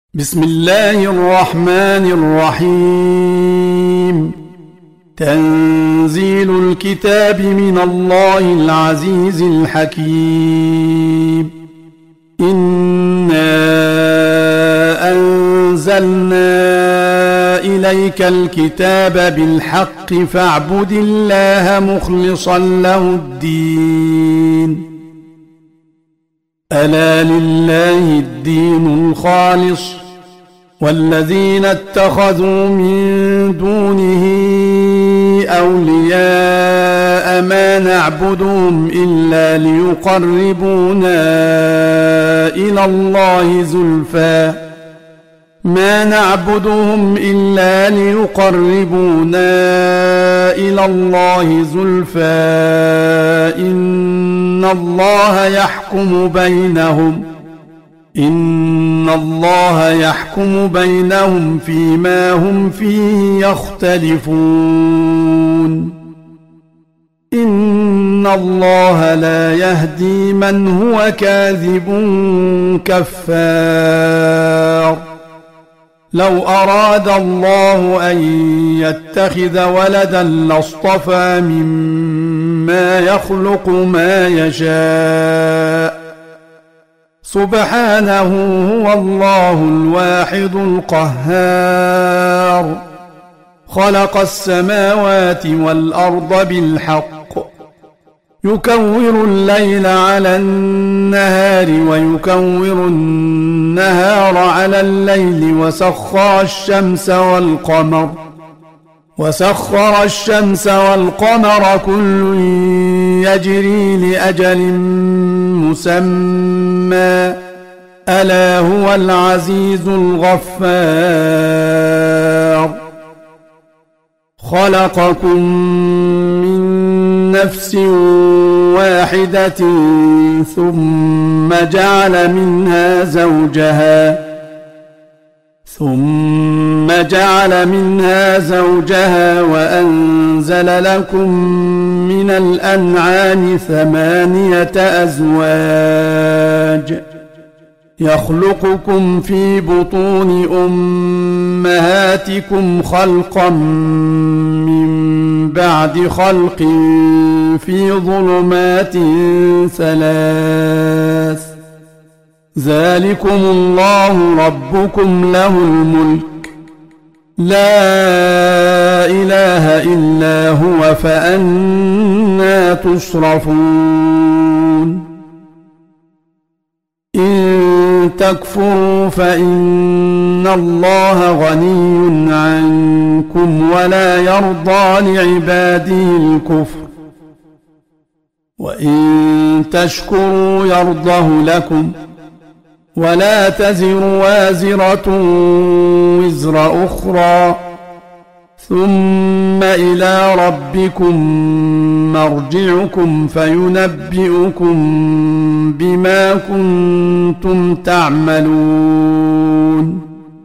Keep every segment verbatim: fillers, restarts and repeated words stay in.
بسم الله الرحمن الرحيم. تنزيل الكتاب من الله العزيز الحكيم. إنا أنزلنا إليك الكتاب بالحق فاعبد الله مخلصا له الدين. ألا لله الدين الخالص والذين اتخذوا من دونه أولياء ما نعبدهم إلا ليقربونا إلى الله زلفى ما نعبدهم إلا ليقربونا إلى الله زلفى إن الله يحكم بينهم إن الله يحكم بينهم فيما هم فيه يختلفون. إن الله لا يهدي من هو كاذب كفار. لو أراد الله أن يتخذ ولدا لاصطفى مما يخلق ما يشاء سبحانه هو الله الواحد القهار. خلق السماوات والأرض بالحق يكور الليل على النهار ويكور النهار على الليل وسخر الشمس والقمر وسخر الشمس والقمر كل يجري لأجل مسمى ألا هو العزيز الغفار. خلقكم من نفس واحدة ثم جعل منها زوجها ثم جعل منها زوجها وأنزل لكم من الأنعام ثمانية أزواج يخلقكم في بطون أمهاتكم خلقا من بعد خلق في ظلمات ثلاث ذلكم الله ربكم له الملك لا إله إلا هو فأنى تصرفون. إن تكفروا فإن الله غني عنكم ولا يرضى لعباده الكفر وإن تشكروا يرضه لكم ولا تزر وازرة وزر أخرى ثم إلى ربكم مرجعكم فينبئكم بما كنتم تعملون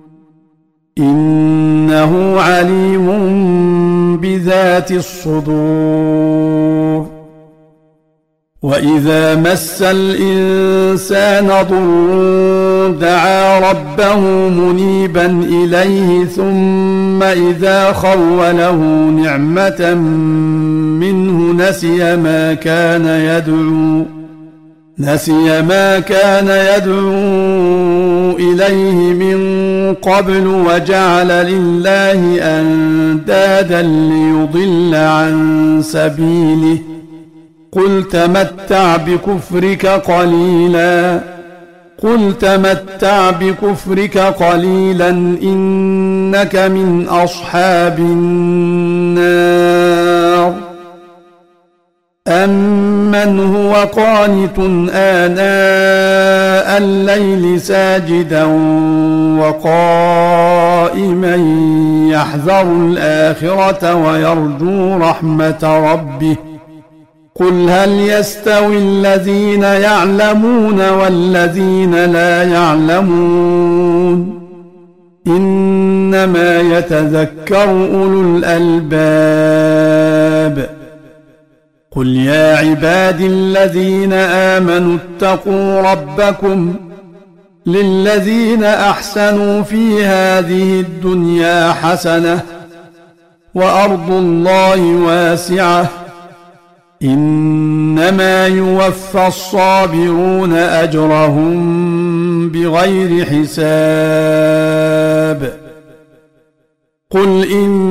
إنه عليم بذات الصدور. وإذا مس الإنسان ضر دعا ربه منيبا إليه ثم إذا خوله نعمة منه نسي ما كان يدعو نسي ما كان يدعو إليه من قبل وجعل لله أندادا ليضل عن سبيله قل تمتع بكفرك قليلا قل تمتع بكفرك قليلا إنك من أصحاب النار. أمن هو قانت آناء الليل ساجدا وقائما يحذر الآخرة ويرجو رحمة ربه قل هل يستوي الذين يعلمون والذين لا يعلمون إنما يتذكر أولو الألباب. قل يا عبادي الذين آمنوا اتقوا ربكم للذين أحسنوا في هذه الدنيا حسنة وأرض الله واسعة إنما يوفى الصابرون أجرهم بغير حساب قل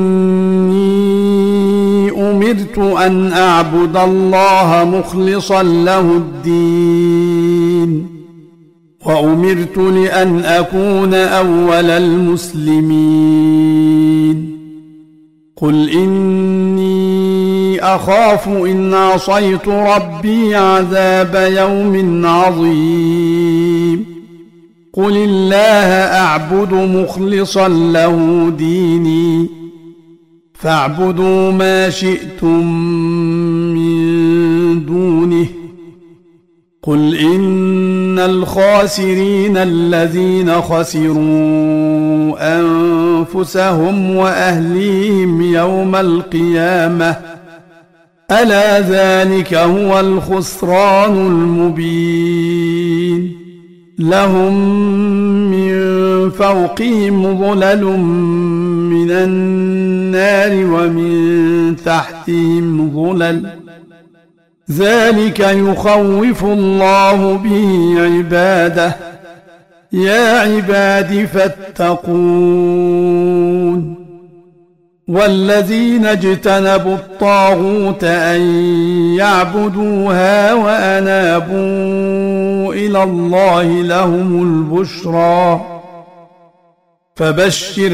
إني أمرت أن أعبد الله مخلصا له الدين وأمرت لأن أكون أول المسلمين قل إني أخاف إن عصيت ربي عذاب يوم عظيم قل الله أعبد مخلصا له ديني فاعبدوا ما شئتم من دونه قل إن الخاسرين الذين خسروا أنفسهم وأهليهم يوم القيامة ألا ذلك هو الخسران المبين لهم من فوقهم ظلل من النار ومن تحتهم ظلل ذلك يخوف الله به عباده يا عباد فاتقون والذين اجتنبوا الطاغوت أن يعبدوها وأنابوا إلى الله لهم البشرى فبشر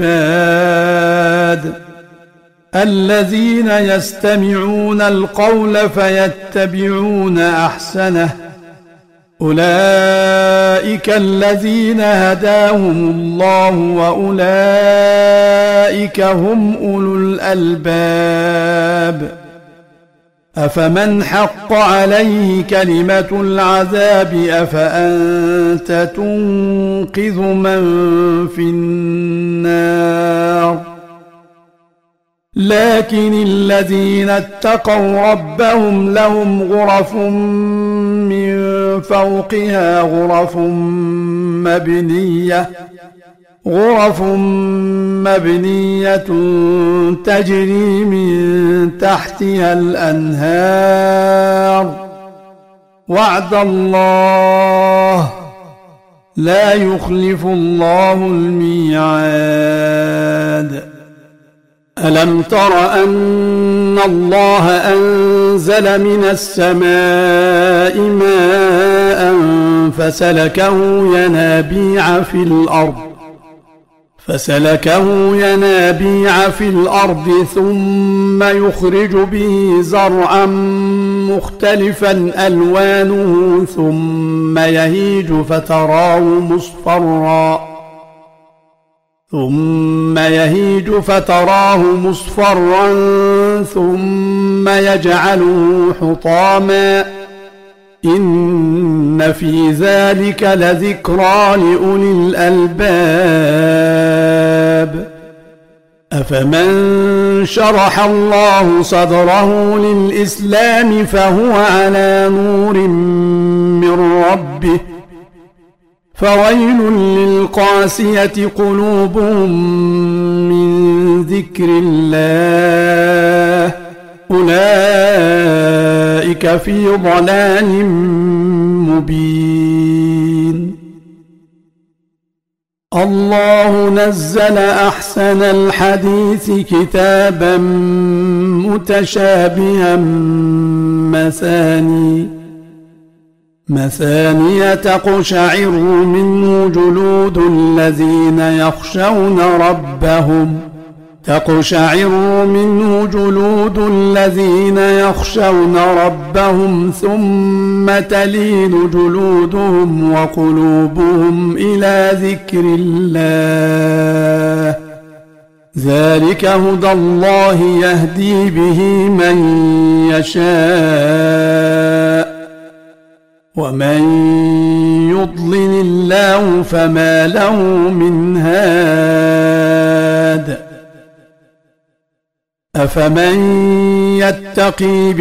عباد الذين يستمعون القول فيتبعون أحسنه أولئك الذين هداهم الله وأولئك هم أولو الألباب أفمن حق عليه كلمة العذاب أفأنت تنقذ من في النار لكن الذين اتقوا ربهم لهم غرف من فوقها غرف مبنية غرف مبنية تجري من تحتها الأنهار وعد الله لا يخلف الله الميعاد ألم تر أن الله أنزل من السماء ماء فسلكه ينابيع في الأرض فسلكه ينابيع في الأرض ثم يخرج به زرعا مختلفا ألوانه ثم يهيج فتراه مصفرا ثم يهيج فتراه مصفرا ثم يجعله حطاما إن في ذلك لذكرى لأولي الألباب أفمن شرح الله صدره للإسلام فهو على نور من ربه فويل للقاسية قلوبهم من ذكر الله أولئك في ضلال مبين الله نزل أحسن الحديث كتابا متشابها مثاني مثانية تقشعر منه جلود الذين يخشون ربهم تقشعر منه جلود الذين يخشون ربهم ثم تلين جلودهم وقلوبهم إلى ذكر الله ذلك هدى الله يهدي به من يشاء ومن يضلل الله فما له من هاد أفمن يتقي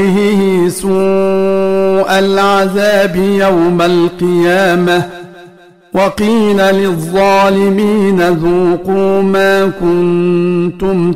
بوجهه سوء العذاب يوم القيامة وقيل للظالمين ذوقوا ما كنتم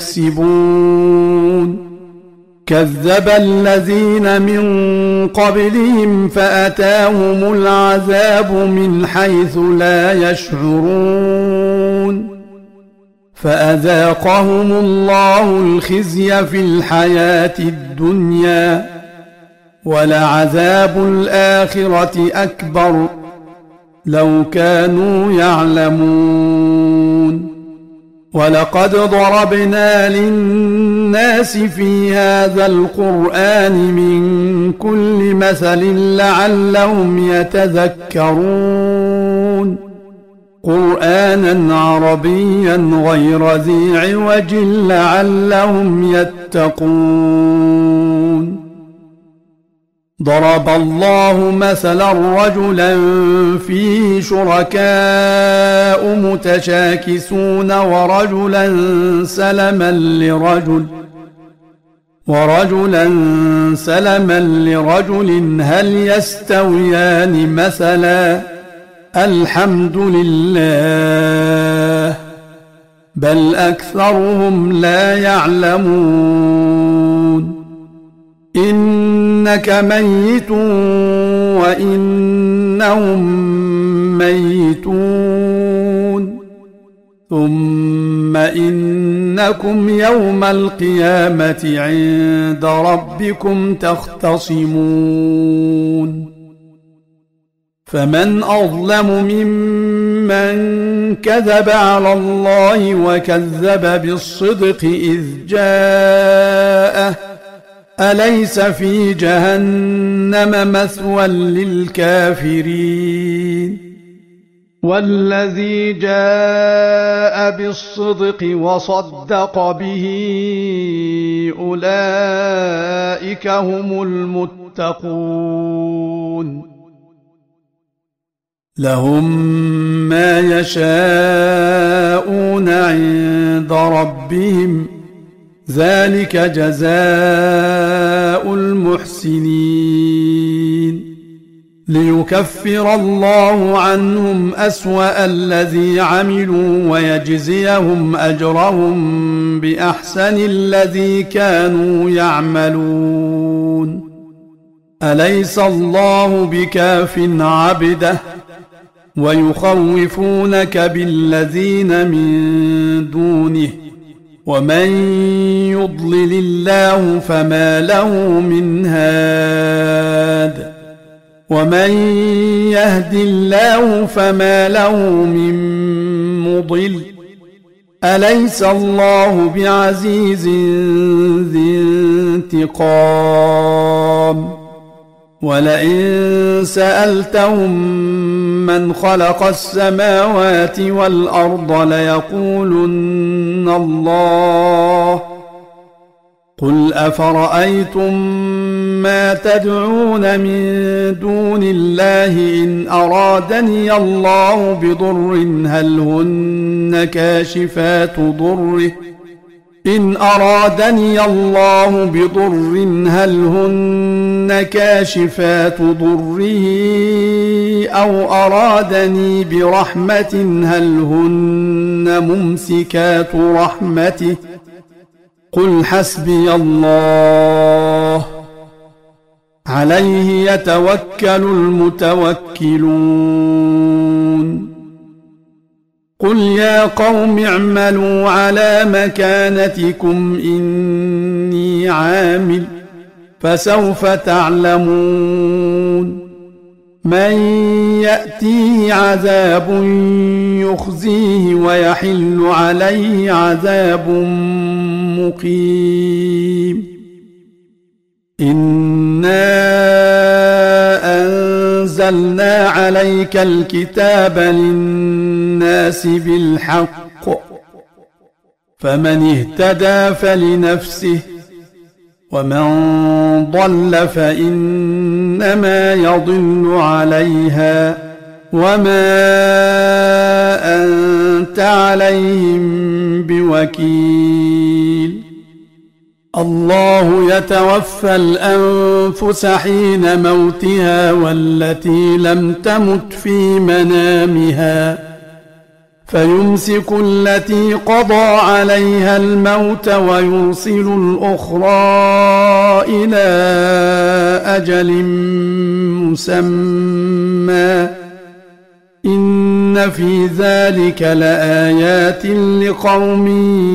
تكسبون كذب الذين من قبلهم فأتاهم العذاب من حيث لا يشعرون فأذاقهم الله الخزي في الحياة الدنيا ولعذاب الآخرة أكبر لو كانوا يعلمون ولقد ضربنا للناس في هذا القرآن من كل مثل لعلهم يتذكرون قرآنا عربيا غير ذي عوج لعلهم يتقون ضرب الله مثلا رجلا فيه شركاء متشاكسون ورجلا سلما لرجل ورجلا سلما لرجل هل يستويان مثلا الحمد لله بل أكثرهم لا يعلمون إنك ميت وإنهم ميتون ثم إنكم يوم القيامة عند ربكم تختصمون فمن أظلم ممن كذب على الله وكذب بالصدق إذ جاءه أليس في جهنم مثوى للكافرين والذي جاء بالصدق وصدق به أولئك هم المتقون لهم ما يشاءون عند ربهم ذلك جزاء المحسنين ليكفر الله عنهم أسوأ الذي عملوا ويجزيهم أجرهم بأحسن الذي كانوا يعملون أليس الله بكاف عبده ويخوفونك بالذين من دونه ومن يضلل الله فما له من هاد ومن يهد الله فما له من مضل أليس الله بعزيز ذي انتقام ولئن سألتهم من خلق السماوات والأرض ليقولن الله قل أفرأيتم ما تدعون من دون الله إن أرادني الله بضر هل هن كاشفات ضره إن أرادني الله بضر هل هن كاشفات ضره أو أرادني برحمة هل هن ممسكات رحمته قل حسبي الله عليه يتوكل المتوكلون قل يا قوم اعملوا على مكانتكم إني عامل فسوف تعلمون من يأتيه عذاب يخزيه ويحل عليه عذاب مقيم إنا أنزلنا عليك الكتاب للناس بالحق فمن اهتدى فلنفسه ومن ضل فإنما يضل عليها وما أنت عليهم بوكيل الله يتوفى الأنفس حين موتها والتي لم تمت في منامها فيمسك التي قضى عليها الموت ويرسل الأخرى إلى أجل مسمى إن في ذلك لآيات لقوم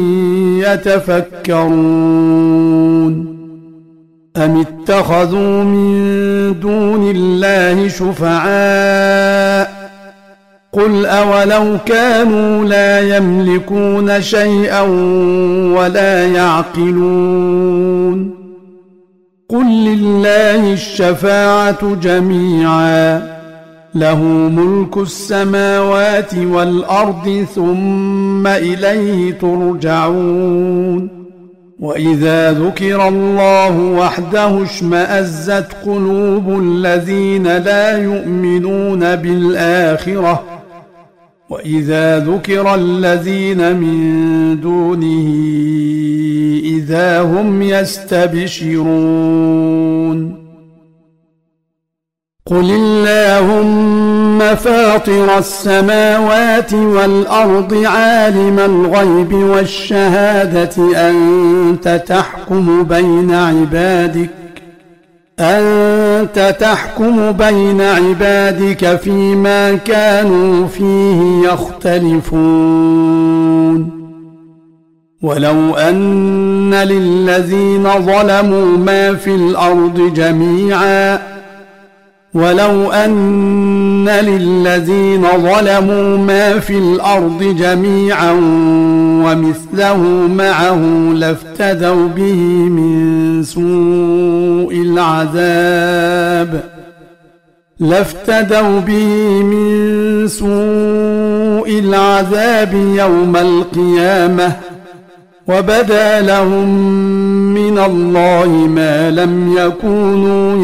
يتفكرون أم اتخذوا من دون الله شفعاء قل أولو كانوا لا يملكون شيئا ولا يعقلون قل لله الشفاعة جميعا له ملك السماوات والأرض ثم إليه ترجعون وإذا ذكر الله وحده اشمأزت قلوب الذين لا يؤمنون بالآخرة وإذا ذكر الذين من دونه إذا هم يستبشرون قل اللهم فاطر السماوات والأرض عالم الغيب والشهادة أنت تحكم بين عبادك أنت تحكم بين عبادك فيما كانوا فيه يختلفون ولو أن للذين ظلموا ما في الأرض جميعا ولو أن للذين ظلموا ما في الأرض جميعا ومثله معه لافتدوا به من سوء العذاب لافتدوا به من سوء العذاب يوم القيامة وبدا لهم من الله ما لم يكونوا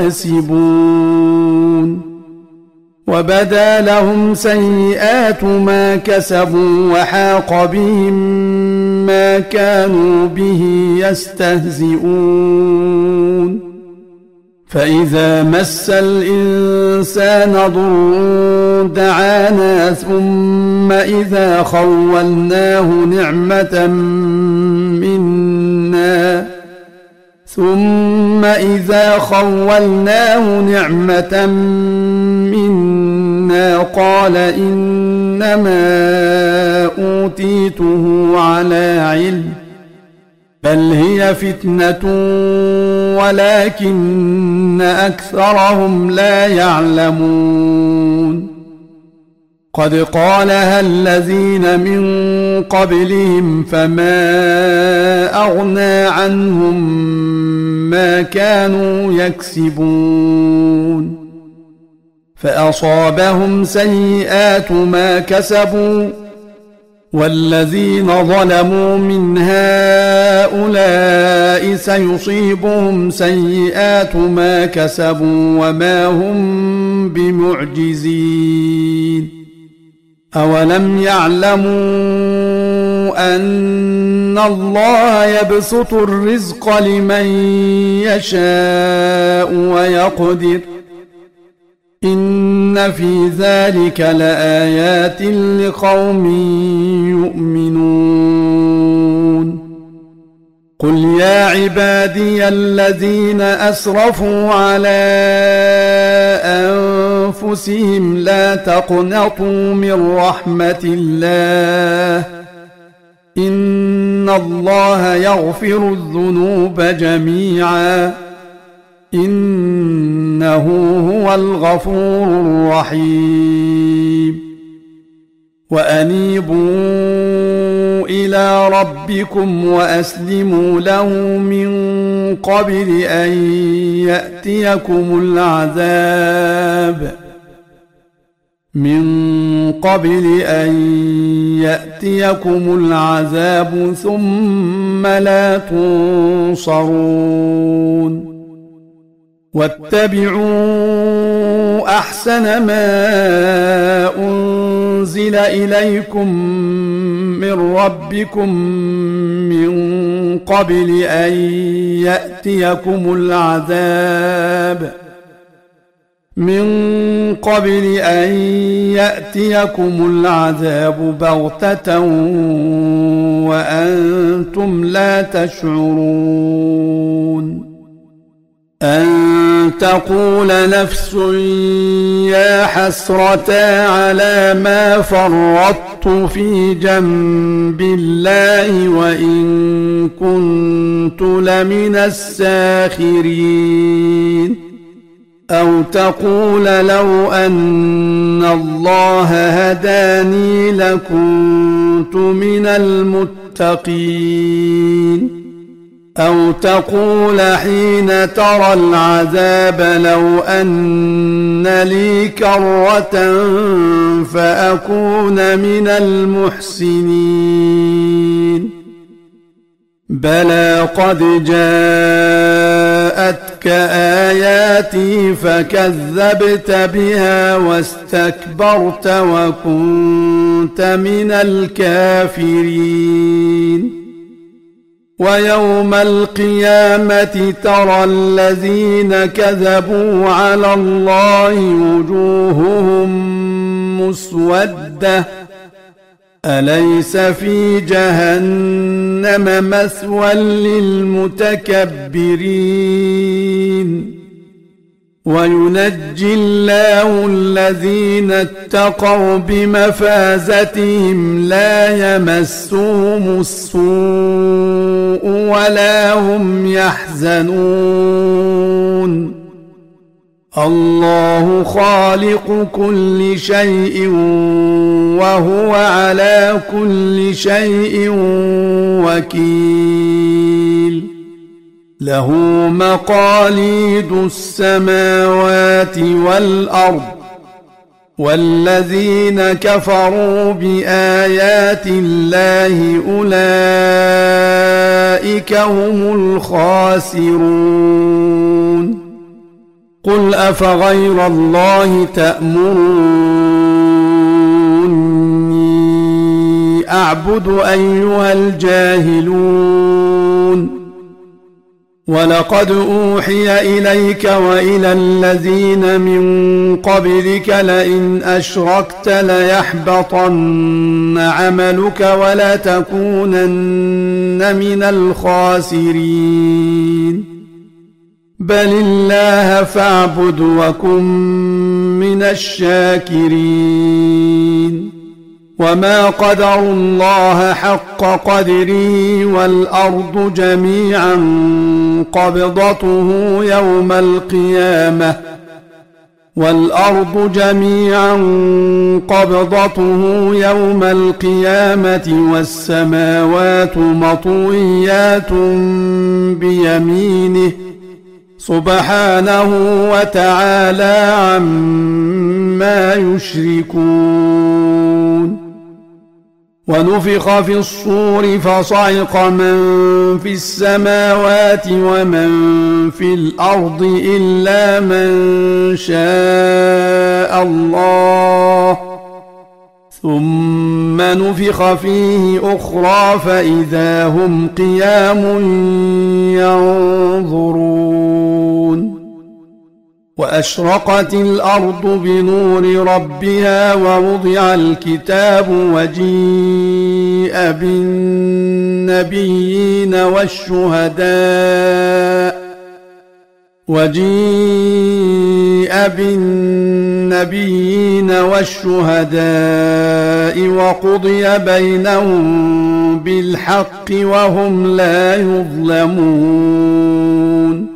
يحتسبون وبدا لهم سيئات ما كسبوا وحاق بهم ما كانوا به يستهزئون فإذا مس الإنسان ضر دعانا ثم إذا خولناه نعمة منا ثم إذا خولناه نعمة منا قال إنما أوتيته على علم بل هي فتنة ولكن أكثرهم لا يعلمون قد قالها الذين من قبلهم فما أغنى عنهم ما كانوا يكسبون فأصابهم سيئات ما كسبوا والذين ظلموا من هؤلاء سيصيبهم سيئات ما كسبوا وما هم بمعجزين أولم يعلموا أن الله يبسط الرزق لمن يشاء ويقدر إن في ذلك لآيات لقوم يؤمنون قل يا عبادي الذين أسرفوا على أنفسهم لا تقنطوا من رحمة الله إن الله يغفر الذنوب جميعا إنه هو الغفور الرحيم وأنيبوا إلى ربكم وأسلموا له من قبل أن يأتيكم العذاب من قبل أن يأتيكم العذاب ثم لا تنصرون واتبعوا أحسن ما أنزل أنزل إليكم من ربكم من قبل أن يأتيكم العذاب من قبل أن يأتيكم العذاب بغتة وأنتم لا تشعرون أن تقول نفس يا حسرتا على ما فرطت في جنب الله وإن كنت لمن الساخرين أو تقول لو أن الله هداني لكنت من المتقين أو تقول حين ترى العذاب لو أن لي كرة فأكون من المحسنين بلى قد جاءتك آياتي فكذبت بها واستكبرت وكنت من الكافرين ويوم القيامة ترى الذين كذبوا على الله وجوههم مسودة أليس في جهنم مثوى للمتكبرين وينجي الله الذين اتقوا بمفازتهم لا يمسهم السوء ولا هم يحزنون الله خالق كل شيء وهو على كل شيء وكيل له مقاليد السماوات والأرض والذين كفروا بآيات الله أولئك هم الخاسرون قل أفغير الله تأمروني أعبد أيها الجاهلون ولقد أوحي إليك وإلى الذين من قبلك لئن أشركت ليحبطن عملك ولتكونن من الخاسرين بل الله فاعبد وكن من الشاكرين وما قدروا الله حق قدره والأرض جميعا قبضته يوم القيامة والأرض جميعا قبضته يوم القيامة والسماوات مطويات بيمينه سبحانه وتعالى عما يشركون ونفخ في الصور فصعق من في السماوات ومن في الأرض إلا من شاء الله ثم نفخ فيه أخرى فإذا هم قيام ينظرون وأشرقت الأرض بنور ربها ووضع الكتاب وجيء بالنبيين والشهداء وجيء بالنبيين والشهداء وقضي بينهم بالحق وهم لا يظلمون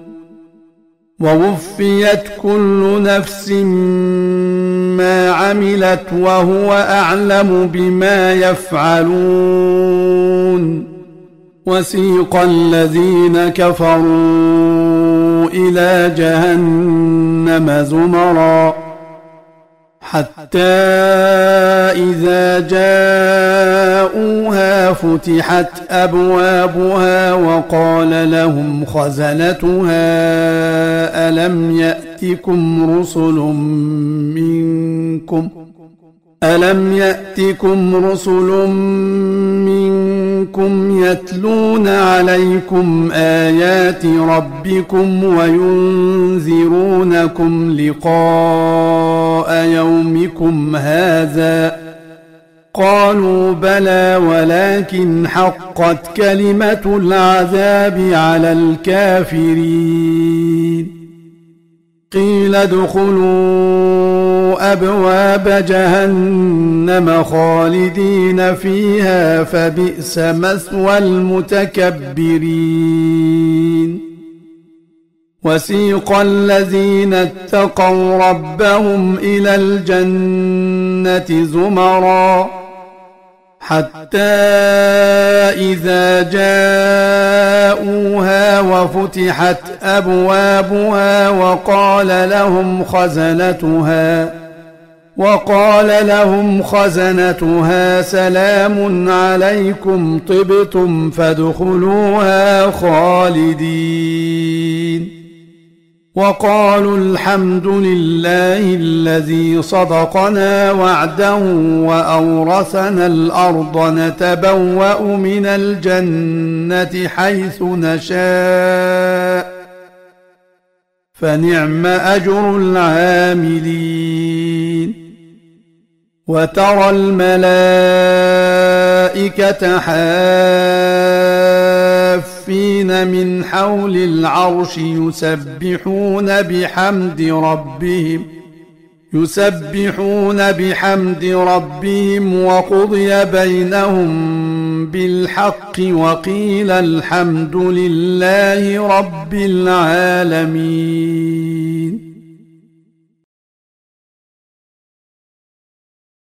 ووفيت كل نفس ما عملت وهو أعلم بما يفعلون وسيق الذين كفروا إلى جهنم زمرا حتى إذا جاءوها فتحت أبوابها وقال لهم خزنتها ألم يأتكم رسل منكم ألم يأتكم رسل منكم يتلون عليكم آيات ربكم وينذرونكم لقاء يومكم هذا؟ قالوا بلى ولكن حقت كلمة العذاب على الكافرين. قيل ادخلوا أبواب جهنم خالدين فيها فبئس مثوى المتكبرين. وسيق الذين اتقوا ربهم إلى الجنة زمرا حتى إذا جاءوها وفتحت أبوابها وقال لهم خزنتها وقال لهم خزنتها سلام عليكم طبتم فادخلوها خالدين. وقالوا الحمد لله الذي صدقنا وعده وأورثنا الأرض نتبوأ من الجنة حيث نشاء فنعم أجر العاملين. وترى الملائكة حافين من حول العرش يسبحون بحمد ربهم يسبحون بحمد ربهم وقضي بينهم بالحق وقيل الحمد لله رب العالمين.